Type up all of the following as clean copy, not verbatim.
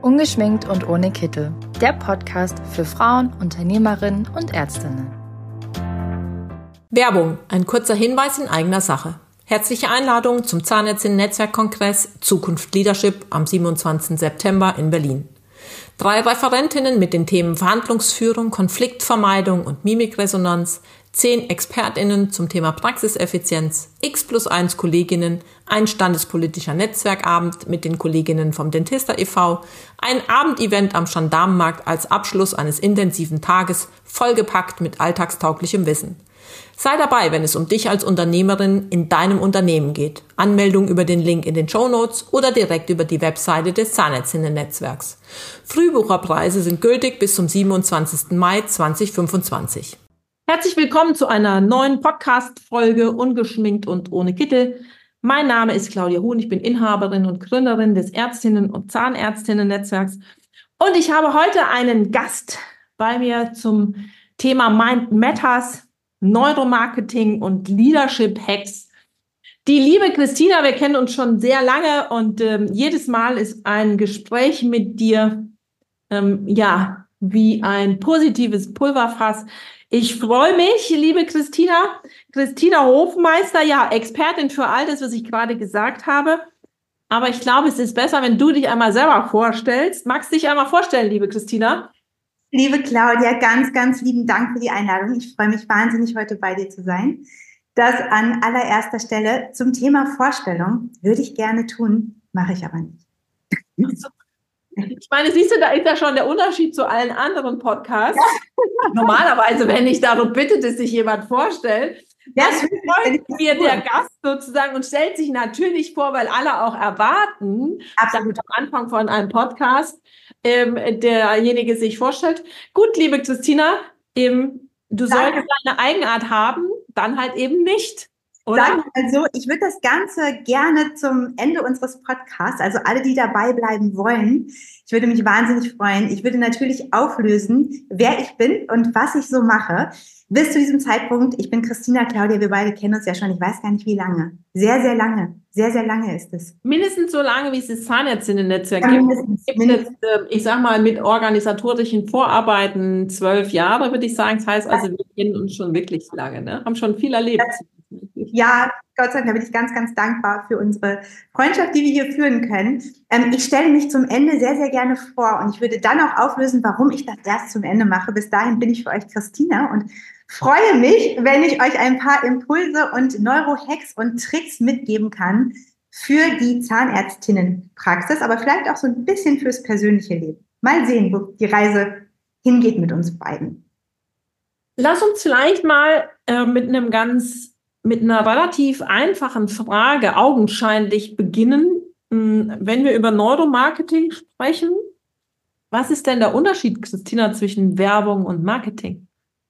Ungeschminkt und ohne Kittel. Der Podcast für Frauen, Unternehmerinnen und Ärztinnen. Werbung. Ein kurzer Hinweis in eigener Sache. Herzliche Einladung zum Zahnärztinnen-Netzwerkkongress Zukunft Leadership am 27. September in Berlin. 3 Referentinnen mit den Themen Verhandlungsführung, Konfliktvermeidung und Mimikresonanz, 10 ExpertInnen zum Thema Praxiseffizienz, X+1 Kolleginnen, ein standespolitischer Netzwerkabend mit den Kolleginnen vom Dentista e.V., ein Abendevent am Gendarmenmarkt als Abschluss eines intensiven Tages, vollgepackt mit alltagstauglichem Wissen. Sei dabei, wenn es um dich als Unternehmerin in deinem Unternehmen geht. Anmeldung über den Link in den Shownotes oder direkt über die Webseite des Zahnärztinnen-Netzwerks. Frühbucherpreise sind gültig bis zum 27. Mai 2025. Herzlich willkommen zu einer neuen Podcast-Folge Ungeschminkt und ohne Kittel. Mein Name ist Claudia Huhn, ich bin Inhaberin und Gründerin des Ärztinnen- und Zahnärztinnen-Netzwerks. Und ich habe heute einen Gast bei mir zum Thema Mind Matters, Neuromarketing und Leadership Hacks. Die liebe Christina, wir kennen uns schon sehr lange und jedes Mal ist ein Gespräch mit dir wie ein positives Pulverfass. Ich freue mich, liebe Christina Hofmeister, Expertin für all das, was ich gerade gesagt habe. Aber ich glaube, es ist besser, wenn du dich einmal selber vorstellst. Magst du dich einmal vorstellen, liebe Christina? Liebe Claudia, ganz, ganz lieben Dank für die Einladung. Ich freue mich wahnsinnig, heute bei dir zu sein. Das an allererster Stelle zum Thema Vorstellung würde ich gerne tun, mache ich aber nicht. Ich meine, siehst du, da ist ja schon der Unterschied zu allen anderen Podcasts. Ja. Normalerweise, wenn ich darum bitte, dass sich jemand vorstellt, dann freut mir der Gast sozusagen und stellt sich natürlich vor, weil alle auch erwarten, dass am Anfang von einem Podcast derjenige sich vorstellt. Gut, liebe Christina, du solltest deine Eigenart haben, dann halt eben nicht. Oder? Also, ich würde das Ganze gerne zum Ende unseres Podcasts, also alle, die dabei bleiben wollen, ich würde mich wahnsinnig freuen. Ich würde natürlich auflösen, wer ich bin und was ich so mache. Bis zu diesem Zeitpunkt, ich bin Christina, Claudia, wir beide kennen uns ja schon, ich weiß gar nicht wie lange. Sehr, sehr lange. Sehr, sehr lange ist es. Mindestens so lange, wie es das Zahnärztinnen-Netzwerk gibt. Ich sag mal, mit organisatorischen Vorarbeiten 12 Jahre, würde ich sagen. Das heißt also, wir kennen uns schon wirklich lange, ne? Haben schon viel erlebt. Ja, Gott sei Dank, da bin ich ganz, ganz dankbar für unsere Freundschaft, die wir hier führen können. Ich stelle mich zum Ende sehr, sehr gerne vor und ich würde dann auch auflösen, warum ich das erst zum Ende mache. Bis dahin bin ich für euch Christina und freue mich, wenn ich euch ein paar Impulse und Neurohacks und Tricks mitgeben kann für die Zahnärztinnenpraxis, aber vielleicht auch so ein bisschen fürs persönliche Leben. Mal sehen, wo die Reise hingeht mit uns beiden. Lass uns vielleicht mal mit einer relativ einfachen Frage augenscheinlich beginnen. Wenn wir über Neuromarketing sprechen, was ist denn der Unterschied, Christina, zwischen Werbung und Marketing?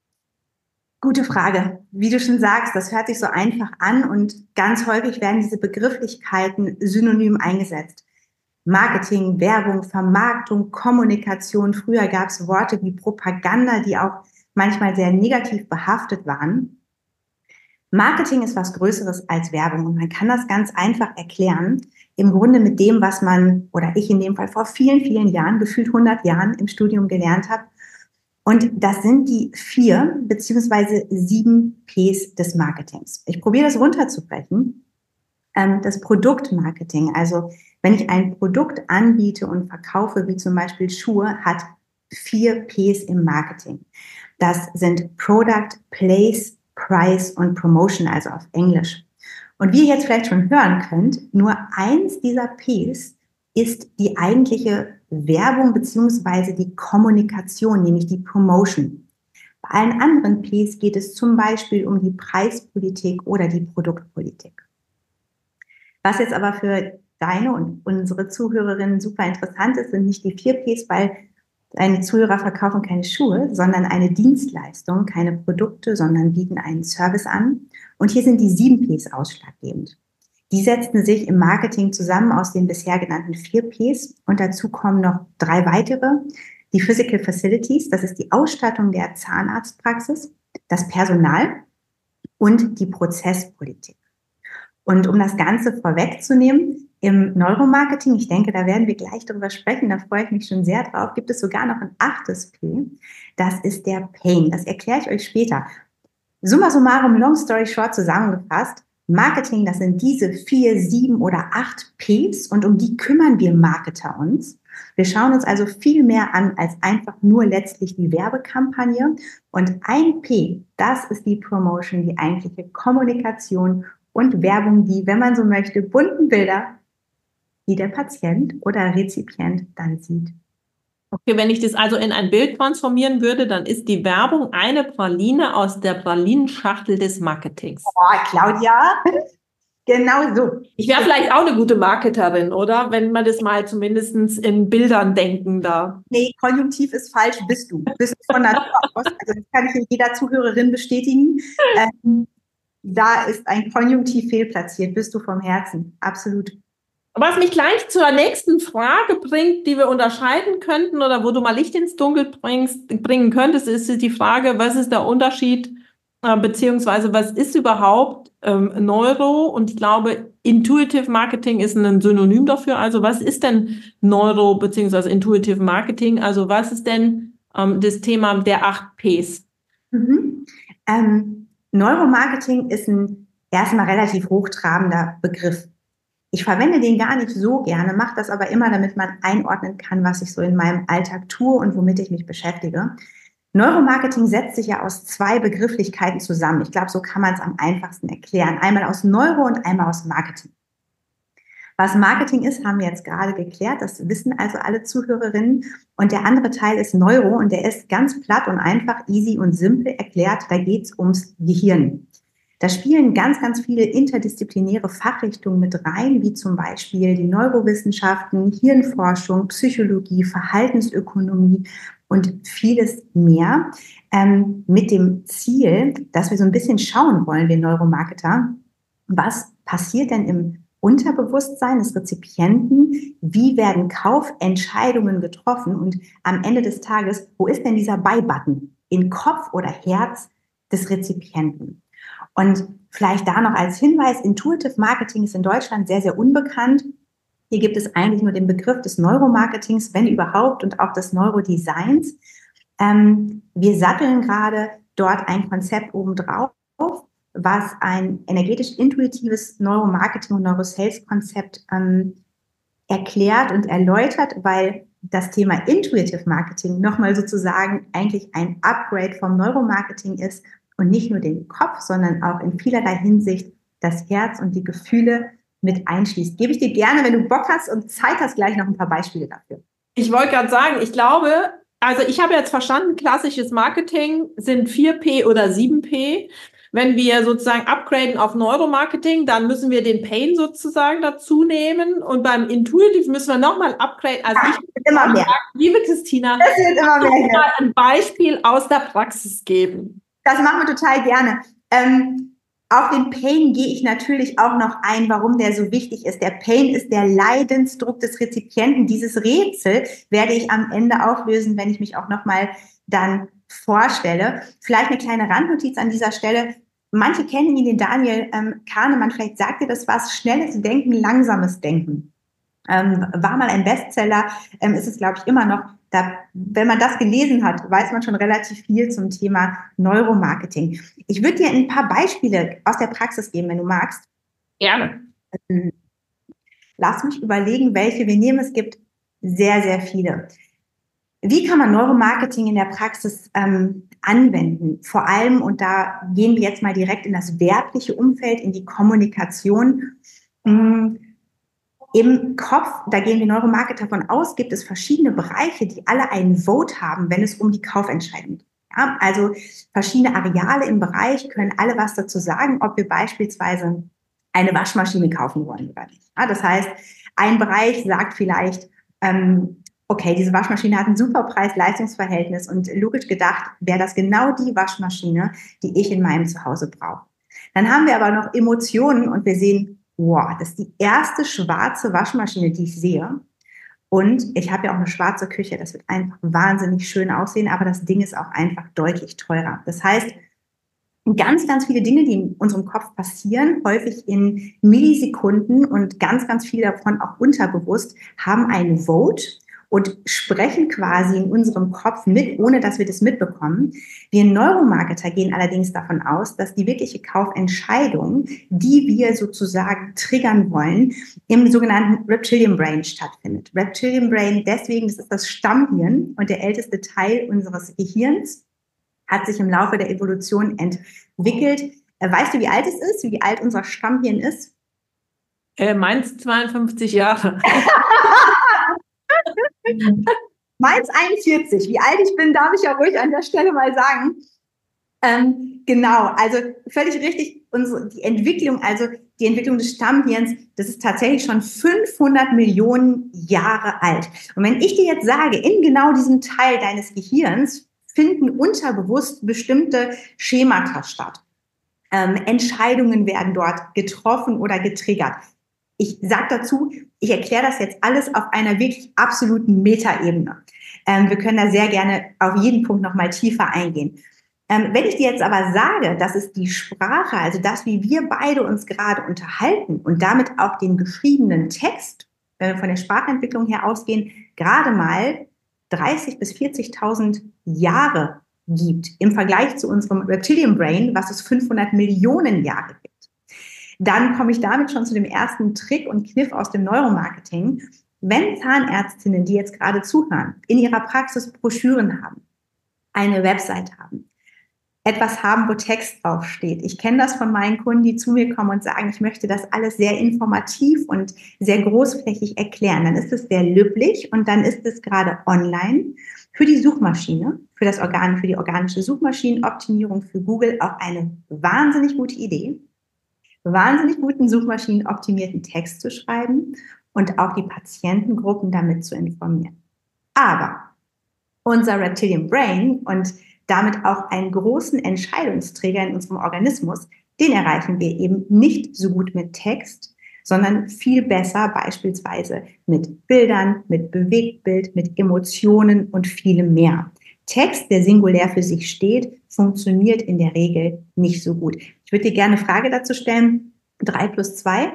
Gute Frage. Wie du schon sagst, das hört sich so einfach an und ganz häufig werden diese Begrifflichkeiten synonym eingesetzt. Marketing, Werbung, Vermarktung, Kommunikation. Früher gab es Worte wie Propaganda, die auch manchmal sehr negativ behaftet waren. Marketing ist was Größeres als Werbung und man kann das ganz einfach erklären, im Grunde mit dem, was man, oder ich in dem Fall vor vielen, vielen Jahren, gefühlt 100 Jahren im Studium gelernt habe. Und das sind die 4 bzw. 7 Ps des Marketings. Ich probiere das runterzubrechen. Das Produktmarketing, also wenn ich ein Produkt anbiete und verkaufe, wie zum Beispiel Schuhe, hat 4 Ps im Marketing. Das sind Product, Place, Price und Promotion, also auf Englisch. Und wie ihr jetzt vielleicht schon hören könnt, nur eins dieser Ps ist die eigentliche Werbung bzw. die Kommunikation, nämlich die Promotion. Bei allen anderen Ps geht es zum Beispiel um die Preispolitik oder die Produktpolitik. Was jetzt aber für deine und unsere Zuhörerinnen super interessant ist, sind nicht die 4 Ps, weil deine Zuhörer verkaufen keine Schuhe, sondern eine Dienstleistung, keine Produkte, sondern bieten einen Service an. Und hier sind die 7 Ps ausschlaggebend. Die setzten sich im Marketing zusammen aus den bisher genannten 4 Ps und dazu kommen noch 3 weitere. Die Physical Facilities, das ist die Ausstattung der Zahnarztpraxis, das Personal und die Prozesspolitik. Und um das Ganze vorwegzunehmen, Im Neuromarketing, ich denke, da werden wir gleich drüber sprechen, da freue ich mich schon sehr drauf, gibt es sogar noch ein 8. P. Das ist der Pain. Das erkläre ich euch später. Summa summarum, long story short zusammengefasst, Marketing, das sind diese 4, 7 oder 8 Ps und um die kümmern wir Marketer uns. Wir schauen uns also viel mehr an als einfach nur letztlich die Werbekampagne. Und ein P, das ist die Promotion, die eigentliche Kommunikation und Werbung, die, wenn man so möchte, bunten Bilder, die der Patient oder Rezipient dann sieht. Okay, wenn ich das also in ein Bild transformieren würde, dann ist die Werbung eine Praline aus der Pralinenschachtel des Marketings. Oh, Claudia, genau so. Ich wäre vielleicht auch eine gute Marketerin, oder? Wenn man das mal zumindest in Bildern denken darf. Nee, Konjunktiv ist falsch, bist du. Bist du von Natur aus. Also das kann ich jeder Zuhörerin bestätigen. Da ist ein Konjunktiv fehlplatziert, bist du vom Herzen. Absolut. Was mich gleich zur nächsten Frage bringt, die wir unterscheiden könnten oder wo du mal Licht ins Dunkel bringen könntest, ist die Frage, was ist der Unterschied, beziehungsweise was ist überhaupt Neuro? Und ich glaube, Intuitive Marketing ist ein Synonym dafür. Also was ist denn Neuro beziehungsweise Intuitive Marketing? Also was ist denn das Thema der 8 Ps? Neuromarketing ist ein erstmal relativ hochtrabender Begriff. Ich verwende den gar nicht so gerne, mache das aber immer, damit man einordnen kann, was ich so in meinem Alltag tue und womit ich mich beschäftige. Neuromarketing setzt sich ja aus 2 Begrifflichkeiten zusammen. Ich glaube, so kann man es am einfachsten erklären. Einmal aus Neuro und einmal aus Marketing. Was Marketing ist, haben wir jetzt gerade geklärt. Das wissen also alle Zuhörerinnen. Und der andere Teil ist Neuro und der ist ganz platt und einfach, easy und simpel erklärt. Da geht es ums Gehirn. Da spielen ganz, ganz viele interdisziplinäre Fachrichtungen mit rein, wie zum Beispiel die Neurowissenschaften, Hirnforschung, Psychologie, Verhaltensökonomie und vieles mehr, mit dem Ziel, dass wir so ein bisschen schauen wollen, wir Neuromarketer, was passiert denn im Unterbewusstsein des Rezipienten, wie werden Kaufentscheidungen getroffen und am Ende des Tages, wo ist denn dieser Buy-Button in Kopf oder Herz des Rezipienten? Und vielleicht da noch als Hinweis, Intuitive Marketing ist in Deutschland sehr, sehr unbekannt. Hier gibt es eigentlich nur den Begriff des Neuromarketings, wenn überhaupt, und auch des Neurodesigns. Wir satteln gerade dort ein Konzept obendrauf, was ein energetisch-intuitives Neuromarketing- und Neurosales-Konzept erklärt und erläutert, weil das Thema Intuitive Marketing nochmal sozusagen eigentlich ein Upgrade vom Neuromarketing ist und nicht nur den Kopf, sondern auch in vielerlei Hinsicht das Herz und die Gefühle mit einschließt. Gebe ich dir gerne, wenn du Bock hast und Zeit hast, gleich noch ein paar Beispiele dafür. Ich wollte gerade sagen, ich glaube, also ich habe jetzt verstanden, klassisches Marketing sind 4P oder 7P. Wenn wir sozusagen upgraden auf Neuromarketing, dann müssen wir den Pain sozusagen dazu nehmen. Und beim Intuitive müssen wir nochmal upgraden. Also ja, ich immer mehr. Liebe Christina, das wird immer mehr. Mal ein Beispiel aus der Praxis geben. Das machen wir total gerne. Auf den Pain gehe ich natürlich auch noch ein, warum der so wichtig ist. Der Pain ist der Leidensdruck des Rezipienten. Dieses Rätsel werde ich am Ende auflösen, wenn ich mich auch nochmal dann vorstelle. Vielleicht eine kleine Randnotiz an dieser Stelle. Manche kennen ihn, den Daniel Kahnemann. Vielleicht sagt ihr das was. Schnelles Denken, langsames Denken. War mal ein Bestseller, ist es, glaube ich, immer noch. Wenn man das gelesen hat, weiß man schon relativ viel zum Thema Neuromarketing. Ich würde dir ein paar Beispiele aus der Praxis geben, wenn du magst. Gerne. Lass mich überlegen, welche wir nehmen. Es gibt sehr, sehr viele. Wie kann man Neuromarketing in der Praxis anwenden? Vor allem, und da gehen wir jetzt mal direkt in das werbliche Umfeld, in die Kommunikation. Im Kopf, da gehen wir Neuromarketer davon aus, gibt es verschiedene Bereiche, die alle einen Vote haben, wenn es um die Kaufentscheidung geht. Ja, also verschiedene Areale im Bereich können alle was dazu sagen, ob wir beispielsweise eine Waschmaschine kaufen wollen oder nicht. Ja, das heißt, ein Bereich sagt vielleicht, okay, diese Waschmaschine hat ein super Preis-Leistungs-Verhältnis und logisch gedacht wäre das genau die Waschmaschine, die ich in meinem Zuhause brauche. Dann haben wir aber noch Emotionen und wir sehen, wow, das ist die erste schwarze Waschmaschine, die ich sehe. Und ich habe ja auch eine schwarze Küche, das wird einfach wahnsinnig schön aussehen, aber das Ding ist auch einfach deutlich teurer. Das heißt, ganz, ganz viele Dinge, die in unserem Kopf passieren, häufig in Millisekunden und ganz, ganz viel davon auch unterbewusst, haben ein Vote und sprechen quasi in unserem Kopf mit, ohne dass wir das mitbekommen. Wir Neuromarketer gehen allerdings davon aus, dass die wirkliche Kaufentscheidung, die wir sozusagen triggern wollen, im sogenannten Reptilian Brain stattfindet. Reptilian Brain deswegen, das ist das Stammhirn und der älteste Teil unseres Gehirns, hat sich im Laufe der Evolution entwickelt. Weißt du, wie alt es ist, wie alt unser Stammhirn ist? Meins 52 Jahre. Meins 41. Wie alt ich bin, darf ich ja ruhig an der Stelle mal sagen. Genau, also völlig richtig. Die Entwicklung des Stammhirns, das ist tatsächlich schon 500 Millionen Jahre alt. Und wenn ich dir jetzt sage, in genau diesem Teil deines Gehirns finden unterbewusst bestimmte Schemata statt. Entscheidungen werden dort getroffen oder getriggert. Ich sage dazu, ich erkläre das jetzt alles auf einer wirklich absoluten Metaebene. Wir können da sehr gerne auf jeden Punkt nochmal tiefer eingehen. Wenn ich dir jetzt aber sage, dass es die Sprache, also das, wie wir beide uns gerade unterhalten und damit auch den geschriebenen Text, von der Sprachentwicklung her ausgehen, gerade mal 30.000 bis 40.000 Jahre gibt im Vergleich zu unserem Reptilian Brain, was es 500 Millionen Jahre gibt. Dann komme ich damit schon zu dem ersten Trick und Kniff aus dem Neuromarketing. Wenn Zahnärztinnen, die jetzt gerade zuhören, in ihrer Praxis Broschüren haben, eine Website haben, etwas haben, wo Text draufsteht. Ich kenne das von meinen Kunden, die zu mir kommen und sagen, ich möchte das alles sehr informativ und sehr großflächig erklären. Dann ist es sehr löblich und dann ist es gerade online für die Suchmaschine, für die organische Suchmaschinenoptimierung für Google auch eine wahnsinnig gute Idee, wahnsinnig guten suchmaschinenoptimierten Text zu schreiben und auch die Patientengruppen damit zu informieren. Aber unser Reptilian Brain und damit auch einen großen Entscheidungsträger in unserem Organismus, den erreichen wir eben nicht so gut mit Text, sondern viel besser beispielsweise mit Bildern, mit Bewegtbild, mit Emotionen und vielem mehr. Text, der singulär für sich steht, funktioniert in der Regel nicht so gut. Ich würde dir gerne eine Frage dazu stellen. 3 plus 2?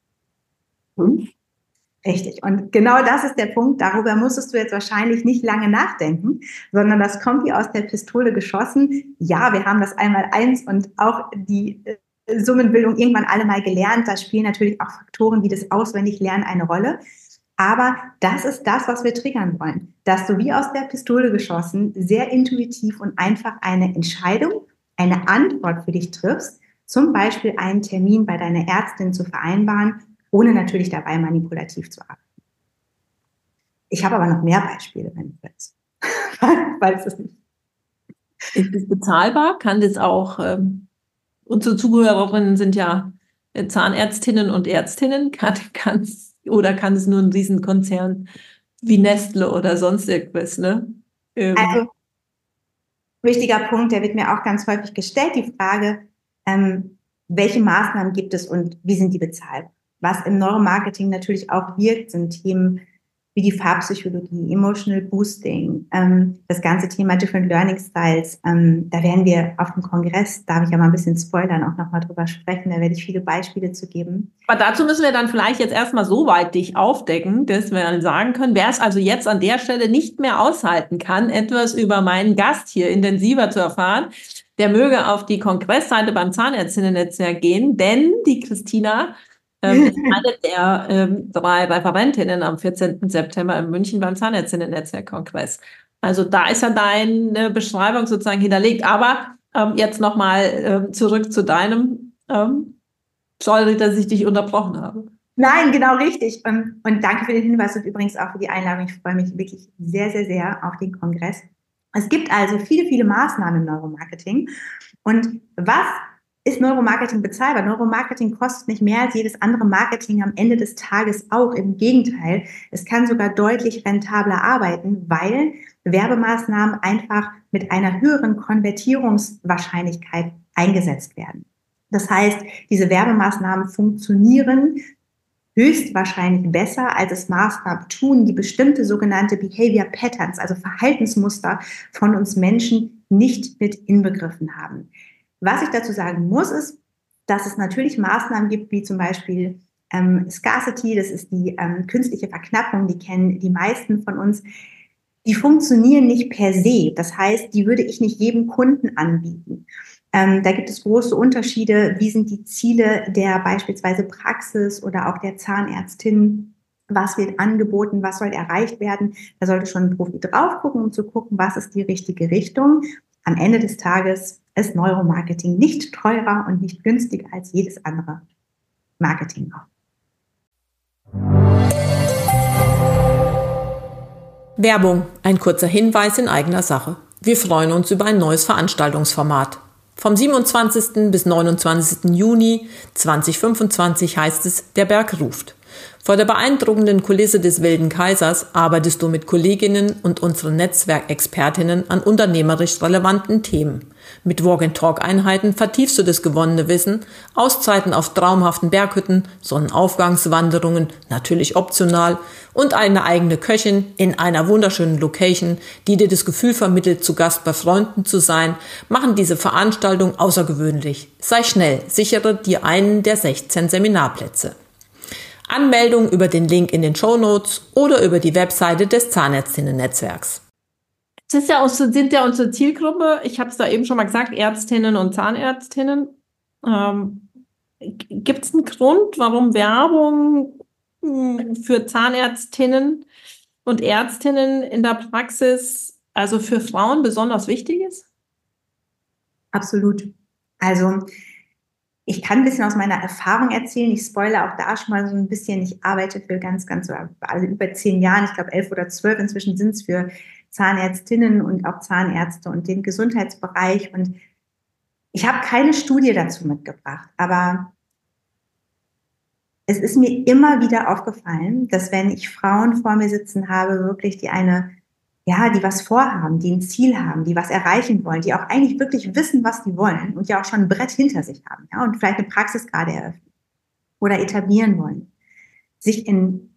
5. Richtig. Und genau das ist der Punkt. Darüber musstest du jetzt wahrscheinlich nicht lange nachdenken, sondern das kommt wie aus der Pistole geschossen. Ja, wir haben das Einmaleins und auch die Summenbildung irgendwann alle mal gelernt. Da spielen natürlich auch Faktoren wie das Auswendiglernen eine Rolle. Aber das ist das, was wir triggern wollen. Dass du wie aus der Pistole geschossen sehr intuitiv und einfach eine Entscheidung, eine Antwort für dich triffst, zum Beispiel einen Termin bei deiner Ärztin zu vereinbaren, ohne natürlich dabei manipulativ zu arbeiten. Ich habe aber noch mehr Beispiele, wenn du willst. Weil es nicht. Ist das bezahlbar? Kann das auch, unsere Zuhörerinnen sind ja Zahnärztinnen und Ärztinnen, kann es nur ein Riesenkonzern wie Nestle oder sonst irgendwas, ne? Also, wichtiger Punkt, der wird mir auch ganz häufig gestellt, die Frage, welche Maßnahmen gibt es und wie sind die bezahlt? Was im Neuromarketing natürlich auch wirkt, sind Themen wie die Farbpsychologie, Emotional Boosting, das ganze Thema Different Learning Styles. Da werden wir auf dem Kongress, darf ich ja mal ein bisschen spoilern, auch nochmal drüber sprechen. Da werde ich viele Beispiele zu geben. Aber dazu müssen wir dann vielleicht jetzt erstmal so weit dich aufdecken, dass wir dann sagen können, wer es also jetzt an der Stelle nicht mehr aushalten kann, etwas über meinen Gast hier intensiver zu erfahren, der möge auf die Kongressseite beim Zahnärztinnen-Netzwerk gehen, denn die Christina ist eine der 3 Referentinnen am 14. September in München beim Zahnärztinnen-Netzwerk-Kongress. Also da ist ja deine Beschreibung sozusagen hinterlegt. Aber jetzt nochmal zurück zu deinem, sorry, dass ich dich unterbrochen habe. Nein, genau richtig. Und danke für den Hinweis und übrigens auch für die Einladung. Ich freue mich wirklich sehr, sehr, sehr auf den Kongress. Es gibt also viele, viele Maßnahmen im Neuromarketing. Und was ist Neuromarketing bezahlbar? Neuromarketing kostet nicht mehr als jedes andere Marketing am Ende des Tages auch. Im Gegenteil, es kann sogar deutlich rentabler arbeiten, weil Werbemaßnahmen einfach mit einer höheren Konvertierungswahrscheinlichkeit eingesetzt werden. Das heißt, diese Werbemaßnahmen funktionieren höchstwahrscheinlich besser, als es Maßnahmen tun, die bestimmte sogenannte Behavior Patterns, also Verhaltensmuster von uns Menschen nicht mit inbegriffen haben. Was ich dazu sagen muss, ist, dass es natürlich Maßnahmen gibt, wie zum Beispiel Scarcity, das ist die künstliche Verknappung, die kennen die meisten von uns. Die funktionieren nicht per se. Das heißt, die würde ich nicht jedem Kunden anbieten. Da gibt es große Unterschiede. Wie sind die Ziele der beispielsweise Praxis oder auch der Zahnärztin? Was wird angeboten? Was soll erreicht werden? Da sollte schon ein Profi drauf gucken, um zu gucken, was ist die richtige Richtung. Am Ende des Tages ist Neuromarketing nicht teurer und nicht günstiger als jedes andere Marketing auch. Werbung, ein kurzer Hinweis in eigener Sache. Wir freuen uns über ein neues Veranstaltungsformat. Vom 27. bis 29. Juni 2025 heißt es Der Berg ruft. Vor der beeindruckenden Kulisse des Wilden Kaisers arbeitest du mit Kolleginnen und unseren Netzwerkexpertinnen an unternehmerisch relevanten Themen. Mit Walk-and-Talk-Einheiten vertiefst du das gewonnene Wissen, Auszeiten auf traumhaften Berghütten, Sonnenaufgangswanderungen, natürlich optional, und eine eigene Köchin in einer wunderschönen Location, die dir das Gefühl vermittelt, zu Gast bei Freunden zu sein, machen diese Veranstaltung außergewöhnlich. Sei schnell, sichere dir einen der 16 Seminarplätze. Anmeldung über den Link in den Shownotes oder über die Webseite des Zahnärztinnen-Netzwerks. Sind ja unsere Zielgruppe, ich habe es da eben schon mal gesagt, Ärztinnen und Zahnärztinnen. Gibt es einen Grund, warum Werbung für Zahnärztinnen und Ärztinnen in der Praxis, also für Frauen, besonders wichtig ist? Absolut. Also ich kann ein bisschen aus meiner Erfahrung erzählen. Ich spoilere auch da schon mal so ein bisschen. Ich arbeite für also über 10 Jahren, ich glaube 11 oder 12 inzwischen sind es, für Zahnärztinnen und auch Zahnärzte und den Gesundheitsbereich. Und ich habe keine Studie dazu mitgebracht, aber es ist mir immer wieder aufgefallen, dass wenn ich Frauen vor mir sitzen habe, wirklich die was vorhaben, die ein Ziel haben, die was erreichen wollen, die auch eigentlich wirklich wissen, was die wollen und ja auch schon ein Brett hinter sich haben, ja, und vielleicht eine Praxis gerade eröffnen oder etablieren wollen, sich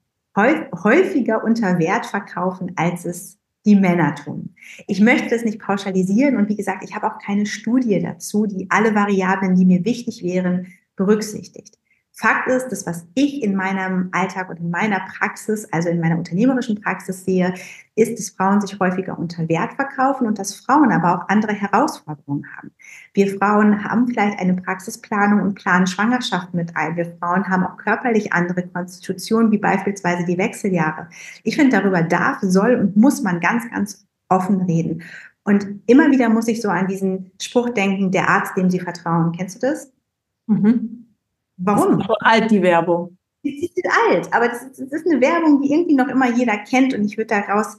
häufiger unter Wert verkaufen, als es die Männer tun. Ich möchte das nicht pauschalisieren und wie gesagt, ich habe auch keine Studie dazu, die alle Variablen, die mir wichtig wären, berücksichtigt. Fakt ist, das, was ich in meinem Alltag und in meiner Praxis, also in meiner unternehmerischen Praxis sehe, ist, dass Frauen sich häufiger unter Wert verkaufen und dass Frauen aber auch andere Herausforderungen haben. Wir Frauen haben vielleicht eine Praxisplanung und planen Schwangerschaft mit ein. Wir Frauen haben auch körperlich andere Konstitutionen, wie beispielsweise die Wechseljahre. Ich finde, darüber darf, soll und muss man ganz, ganz offen reden. Und immer wieder muss ich so an diesen Spruch denken, der Arzt, dem Sie vertrauen. Kennst du das? Mhm. Warum? Das ist so alt, die Werbung. Die ist alt, aber das ist eine Werbung, die irgendwie noch immer jeder kennt. Und ich würde daraus,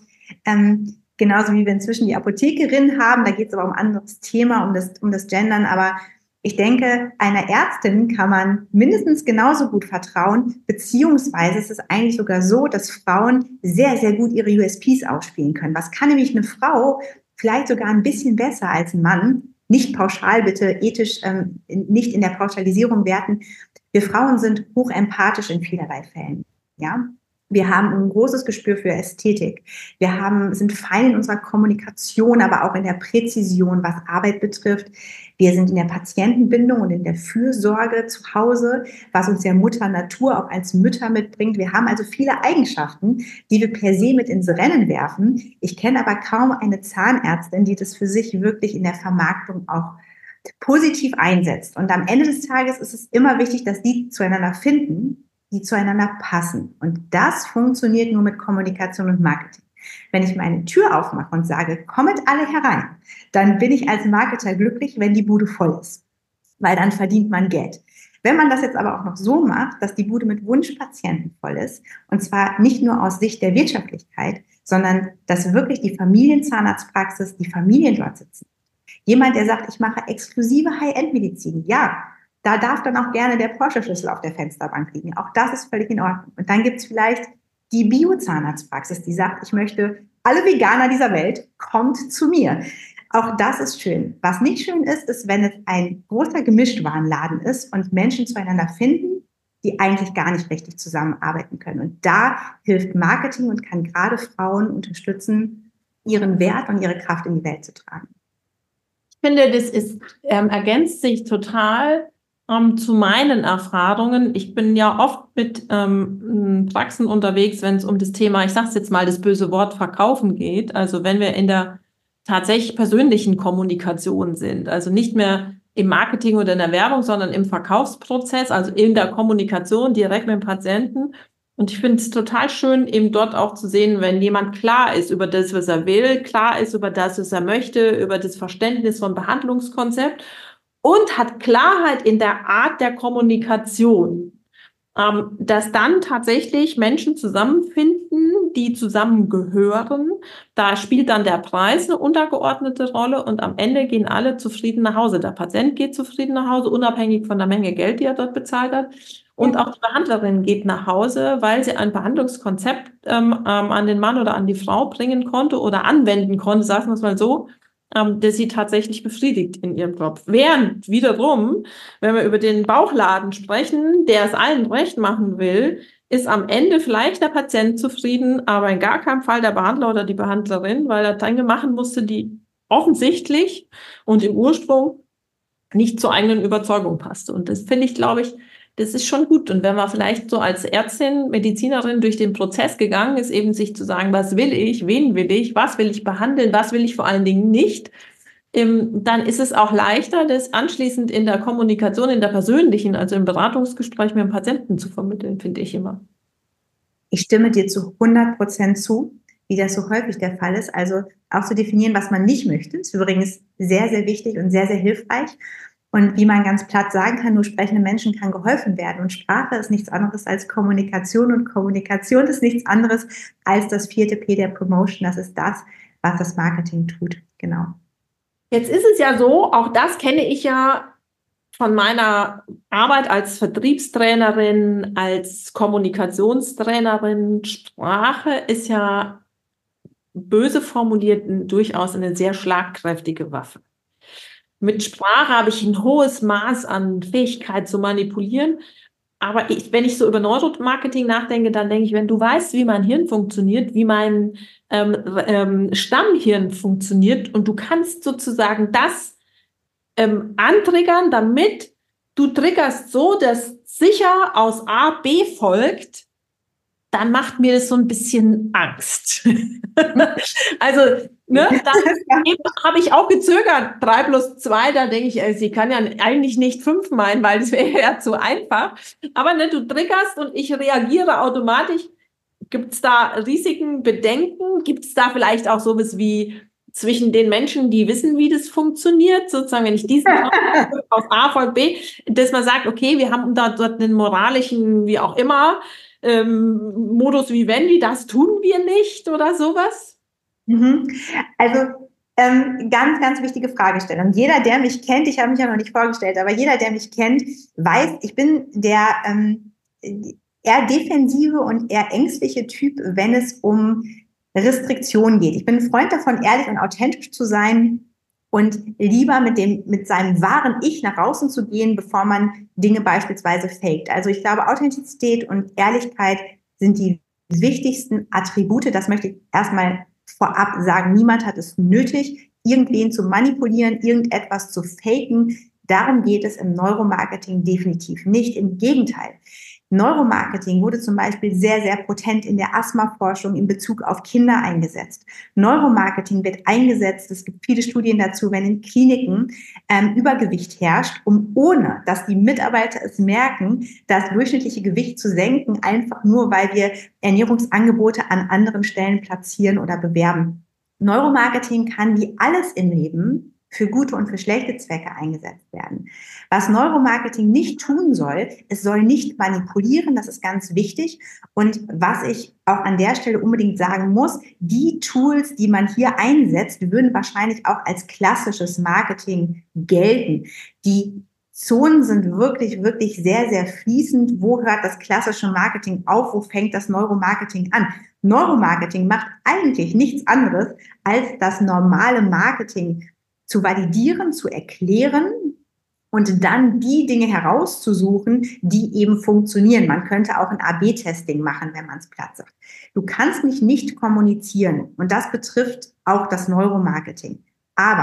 genauso wie wir inzwischen die Apothekerin haben, da geht es aber um ein anderes Thema, um das Gendern. Aber ich denke, einer Ärztin kann man mindestens genauso gut vertrauen, beziehungsweise es ist eigentlich sogar so, dass Frauen sehr, sehr gut ihre USPs ausspielen können. Was kann nämlich eine Frau vielleicht sogar ein bisschen besser als ein Mann? Nicht pauschal, bitte ethisch, nicht in der Pauschalisierung werten. Wir Frauen sind hochempathisch in vielerlei Fällen. Ja? Wir haben ein großes Gespür für Ästhetik. Wir sind fein in unserer Kommunikation, aber auch in der Präzision, was Arbeit betrifft. Wir sind in der Patientenbindung und in der Fürsorge zu Hause, was uns ja Mutter Natur auch als Mütter mitbringt. Wir haben also viele Eigenschaften, die wir per se mit ins Rennen werfen. Ich kenne aber kaum eine Zahnärztin, die das für sich wirklich in der Vermarktung auch positiv einsetzt. Und am Ende des Tages ist es immer wichtig, dass die zueinander finden, die zueinander passen. Und das funktioniert nur mit Kommunikation und Marketing. Wenn ich meine Tür aufmache und sage, kommet alle herein, dann bin ich als Marketer glücklich, wenn die Bude voll ist, weil dann verdient man Geld. Wenn man das jetzt aber auch noch so macht, dass die Bude mit Wunschpatienten voll ist, und zwar nicht nur aus Sicht der Wirtschaftlichkeit, sondern dass wirklich die Familienzahnarztpraxis, die Familien dort sitzen. Jemand, der sagt, ich mache exklusive High-End-Medizin, ja, da darf dann auch gerne der Porsche-Schlüssel auf der Fensterbank liegen. Auch das ist völlig in Ordnung. Und dann gibt es vielleicht die Bio-Zahnarztpraxis, die sagt, ich möchte alle Veganer dieser Welt, kommt zu mir. Auch das ist schön. Was nicht schön ist, ist, wenn es ein großer Gemischtwarenladen ist und Menschen zueinander finden, die eigentlich gar nicht richtig zusammenarbeiten können. Und da hilft Marketing und kann gerade Frauen unterstützen, ihren Wert und ihre Kraft in die Welt zu tragen. finde, das ist, ergänzt sich total zu meinen Erfahrungen. Ich bin ja oft mit Praxen unterwegs, wenn es um das Thema, ich sage es jetzt mal, das böse Wort Verkaufen geht. Also wenn wir in der tatsächlich persönlichen Kommunikation sind, also nicht mehr im Marketing oder in der Werbung, sondern im Verkaufsprozess, also in der Kommunikation direkt mit dem Patienten. Und ich finde es total schön, eben dort auch zu sehen, wenn jemand klar ist über das, was er will, klar ist über das, was er möchte, über das Verständnis vom Behandlungskonzept und hat Klarheit in der Art der Kommunikation, dass dann tatsächlich Menschen zusammenfinden, die zusammengehören. Da spielt dann der Preis eine untergeordnete Rolle und am Ende gehen alle zufrieden nach Hause. Der Patient geht zufrieden nach Hause, unabhängig von der Menge Geld, die er dort bezahlt hat. Und auch die Behandlerin geht nach Hause, weil sie ein Behandlungskonzept an den Mann oder an die Frau bringen konnte oder anwenden konnte, sagen wir es mal so, der sie tatsächlich befriedigt in ihrem Job. Während wiederum, wenn wir über den Bauchladen sprechen, der es allen recht machen will, ist am Ende vielleicht der Patient zufrieden, aber in gar keinem Fall der Behandler oder die Behandlerin, weil er Dinge machen musste, die offensichtlich und im Ursprung nicht zur eigenen Überzeugung passte. Und das finde ich, glaube ich, das ist schon gut. Und wenn man vielleicht so als Ärztin, Medizinerin durch den Prozess gegangen ist, eben sich zu sagen, was will ich, wen will ich, was will ich behandeln, was will ich vor allen Dingen nicht, dann ist es auch leichter, das anschließend in der Kommunikation, in der persönlichen, also im Beratungsgespräch mit dem Patienten zu vermitteln, finde ich immer. Ich stimme dir zu 100% zu, wie das so häufig der Fall ist. Also auch zu definieren, was man nicht möchte, ist übrigens sehr, sehr wichtig und sehr, sehr hilfreich. Und wie man ganz platt sagen kann, nur sprechende Menschen kann geholfen werden. Und Sprache ist nichts anderes als Kommunikation. Und Kommunikation ist nichts anderes als das 4. P der Promotion. Das ist das, was das Marketing tut. Genau. Jetzt ist es ja so, auch das kenne ich ja von meiner Arbeit als Vertriebstrainerin, als Kommunikationstrainerin. Sprache ist ja böse formuliert durchaus eine sehr schlagkräftige Waffe. Mit Sprache habe ich ein hohes Maß an Fähigkeit zu manipulieren. Aber wenn ich so über Neuromarketing nachdenke, dann denke ich, wenn du weißt, wie mein Hirn funktioniert, wie mein Stammhirn funktioniert und du kannst sozusagen das antriggern, damit du triggerst so, dass sicher aus A B folgt, dann macht mir das so ein bisschen Angst. Also, ne, dann habe ich auch gezögert, 3 + 2, da denke ich, sie kann ja eigentlich nicht 5 meinen, weil das wäre ja zu einfach. Aber ne, du triggerst und ich reagiere automatisch. Gibt es da Risiken, Bedenken? Gibt es da vielleicht auch sowas wie zwischen den Menschen, die wissen, wie das funktioniert, sozusagen, wenn ich diesen auf A folgt B, dass man sagt, okay, wir haben da dort einen moralischen, wie auch immer, Modus vivendi, das tun wir nicht oder sowas? Also ganz, ganz wichtige Fragestellung. Jeder, der mich kennt, ich habe mich ja noch nicht vorgestellt, aber jeder, der mich kennt, weiß, ich bin der eher defensive und eher ängstliche Typ, wenn es um Restriktionen geht. Ich bin ein Freund davon, ehrlich und authentisch zu sein und lieber mit seinem wahren Ich nach außen zu gehen, bevor man Dinge beispielsweise faked. Also ich glaube, Authentizität und Ehrlichkeit sind die wichtigsten Attribute. Das möchte ich erstmal vorab sagen. Niemand hat es nötig, irgendwen zu manipulieren, irgendetwas zu faken. Darum geht es im Neuromarketing definitiv nicht. Im Gegenteil. Neuromarketing wurde zum Beispiel sehr, sehr potent in der Asthma-Forschung in Bezug auf Kinder eingesetzt. Neuromarketing wird eingesetzt, es gibt viele Studien dazu, wenn in Kliniken Übergewicht herrscht, um ohne, dass die Mitarbeiter es merken, das durchschnittliche Gewicht zu senken, einfach nur, weil wir Ernährungsangebote an anderen Stellen platzieren oder bewerben. Neuromarketing kann wie alles im Leben für gute und für schlechte Zwecke eingesetzt werden. Was Neuromarketing nicht tun soll, es soll nicht manipulieren, das ist ganz wichtig. Und was ich auch an der Stelle unbedingt sagen muss, die Tools, die man hier einsetzt, würden wahrscheinlich auch als klassisches Marketing gelten. Die Zonen sind wirklich, wirklich sehr, sehr fließend. Wo hört das klassische Marketing auf? Wo fängt das Neuromarketing an? Neuromarketing macht eigentlich nichts anderes, als das normale Marketing zu validieren, zu erklären und dann die Dinge herauszusuchen, die eben funktionieren. Man könnte auch ein A/B-Testing machen, wenn man es platt sagt. Du kannst mich nicht kommunizieren und das betrifft auch das Neuromarketing. Aber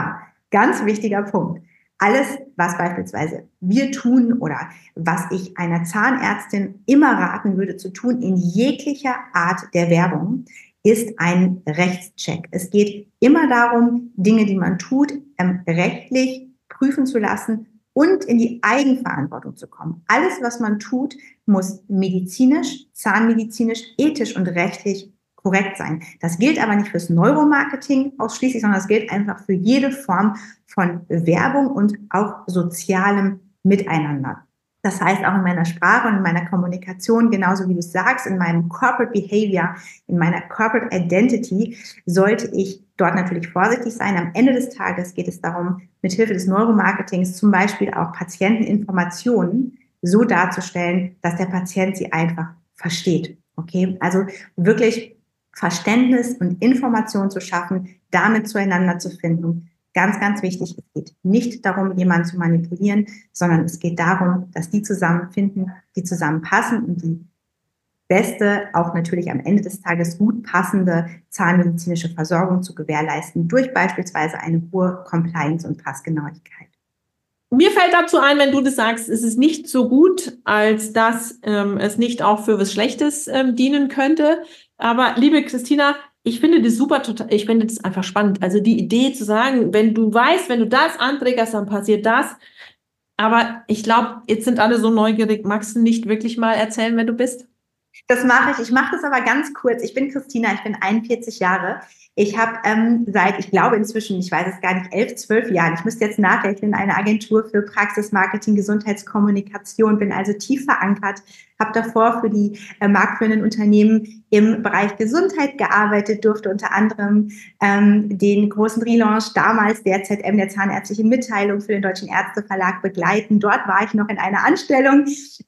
Ganz wichtiger Punkt. Alles, was beispielsweise wir tun oder was ich einer Zahnärztin immer raten würde zu tun, in jeglicher Art der Werbung, ist ein Rechtscheck. Es geht immer darum, Dinge, die man tut, rechtlich prüfen zu lassen und in die Eigenverantwortung zu kommen. Alles, was man tut, muss medizinisch, zahnmedizinisch, ethisch und rechtlich korrekt sein. Das gilt aber nicht fürs Neuromarketing ausschließlich, sondern das gilt einfach für jede Form von Werbung und auch sozialem Miteinander. Das heißt, auch in meiner Sprache und in meiner Kommunikation, genauso wie du sagst, in meinem Corporate Behavior, in meiner Corporate Identity, sollte ich dort natürlich vorsichtig sein. Am Ende des Tages geht es darum, mithilfe des Neuromarketings zum Beispiel auch Patienteninformationen so darzustellen, dass der Patient sie einfach versteht. Okay, also wirklich Verständnis und Information zu schaffen, damit zueinander zu finden. Ganz, ganz wichtig, es geht nicht darum, jemanden zu manipulieren, sondern es geht darum, dass die zusammenfinden, die zusammenpassen und die beste, auch natürlich am Ende des Tages gut passende zahnmedizinische Versorgung zu gewährleisten, durch beispielsweise eine hohe Compliance und Passgenauigkeit. Mir fällt dazu ein, wenn du das sagst, es ist nicht so gut, als dass es nicht auch für was Schlechtes dienen könnte. Aber liebe Christina, ich finde das super, ich finde das einfach spannend. Also die Idee zu sagen, wenn du weißt, wenn du das anträgerst, dann passiert das. Aber ich glaube, jetzt sind alle so neugierig. Magst du nicht wirklich mal erzählen, wer du bist? Das mache ich. Ich mache das aber ganz kurz. Ich bin Christina, ich bin 41 Jahre. Ich habe seit, ich glaube inzwischen, ich weiß es gar nicht, 11, 12 Jahren, ich müsste jetzt nachrechnen, eine Agentur für Praxismarketing, Gesundheitskommunikation, bin also tief verankert, habe davor für die marktführenden Unternehmen im Bereich Gesundheit gearbeitet, durfte unter anderem den großen Relaunch damals der ZM, der Zahnärztlichen Mitteilung, für den Deutschen Ärzteverlag begleiten. Dort war ich noch in einer Anstellung,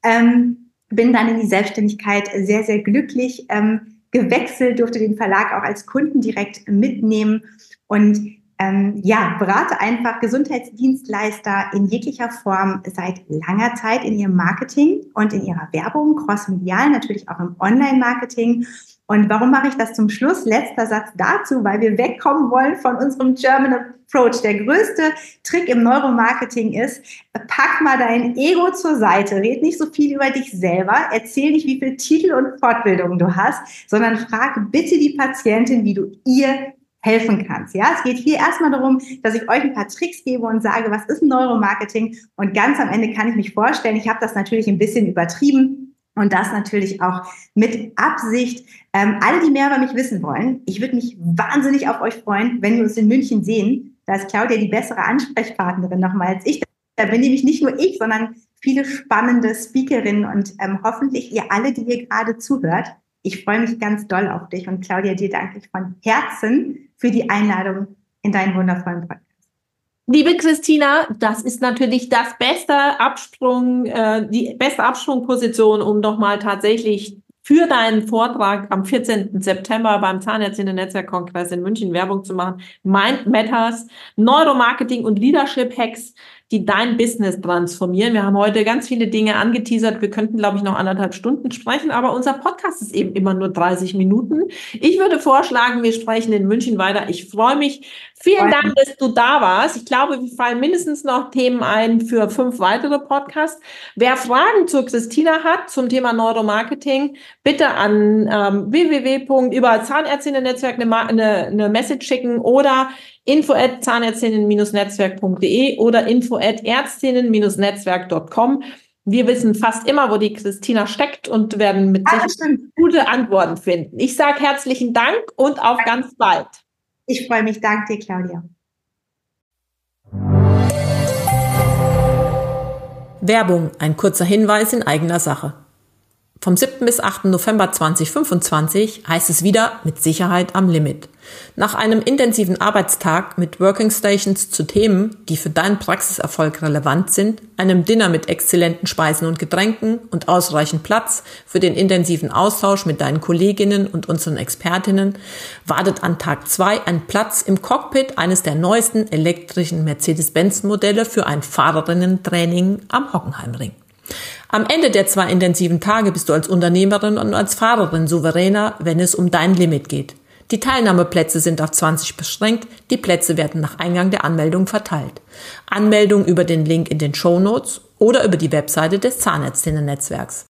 bin dann in die Selbstständigkeit sehr, sehr glücklich gewechselt, durfte den Verlag auch als Kunden direkt mitnehmen und berate einfach Gesundheitsdienstleister in jeglicher Form seit langer Zeit in ihrem Marketing und in ihrer Werbung, crossmedial, natürlich auch im Online-Marketing. Und warum mache ich das zum Schluss? Letzter Satz dazu, weil wir wegkommen wollen von unserem German Approach. Der größte Trick im Neuromarketing ist, pack mal dein Ego zur Seite, red nicht so viel über dich selber, erzähl nicht, wie viele Titel und Fortbildungen du hast, sondern frag bitte die Patientin, wie du ihr helfen kannst. Ja, es geht hier erstmal darum, dass ich euch ein paar Tricks gebe und sage, was ist Neuromarketing? Und ganz am Ende kann ich mich vorstellen, ich habe das natürlich ein bisschen übertrieben, und das natürlich auch mit Absicht. Alle, die mehr über mich wissen wollen, ich würde mich wahnsinnig auf euch freuen, wenn wir uns in München sehen. Da ist Claudia die bessere Ansprechpartnerin nochmal als ich. Da bin nämlich nicht nur ich, sondern viele spannende Speakerinnen und hoffentlich ihr alle, die ihr gerade zuhört. Ich freue mich ganz doll auf dich. Und Claudia, dir danke ich von Herzen für die Einladung in deinen wundervollen Podcast. Liebe Christina, das ist natürlich das beste die beste Absprungposition, um nochmal tatsächlich für deinen Vortrag am 14. September beim Zahnärztinnen-Netzwerkkongress in München Werbung zu machen. Mind Matters, Neuromarketing und Leadership Hacks, die dein Business transformieren. Wir haben heute ganz viele Dinge angeteasert. Wir könnten, glaube ich, noch 1,5 Stunden sprechen, aber unser Podcast ist eben immer nur 30 Minuten. Ich würde vorschlagen, wir sprechen in München weiter. Ich freue mich. Vielen Dank, dass du da warst. Ich glaube, wir fallen mindestens noch Themen ein für 5 weitere Podcasts. Wer Fragen zur Christina hat, zum Thema Neuromarketing, bitte an über Zahnärztinnen-Netzwerk eine Message schicken oder info@zahnärztinnen-netzwerk.de oder info@ärztinnen-netzwerk.com. Wir wissen fast immer, wo die Christina steckt und werden mit Sicherheit gute Antworten finden. Ich sage herzlichen Dank und auf ganz bald. Ich freue mich. Danke dir, Claudia. Werbung, ein kurzer Hinweis in eigener Sache. Vom 7. bis 8. November 2025 heißt es wieder mit Sicherheit am Limit. Nach einem intensiven Arbeitstag mit Working Stations zu Themen, die für deinen Praxiserfolg relevant sind, einem Dinner mit exzellenten Speisen und Getränken und ausreichend Platz für den intensiven Austausch mit deinen Kolleginnen und unseren Expertinnen, wartet an Tag 2 ein Platz im Cockpit eines der neuesten elektrischen Mercedes-Benz-Modelle für ein Fahrerinnen-Training am Hockenheimring. Am Ende der 2 intensiven Tage bist du als Unternehmerin und als Fahrerin souveräner, wenn es um dein Limit geht. Die Teilnahmeplätze sind auf 20 beschränkt. Die Plätze werden nach Eingang der Anmeldung verteilt. Anmeldung über den Link in den Shownotes oder über die Webseite des Zahnärztinnen-Netzwerks.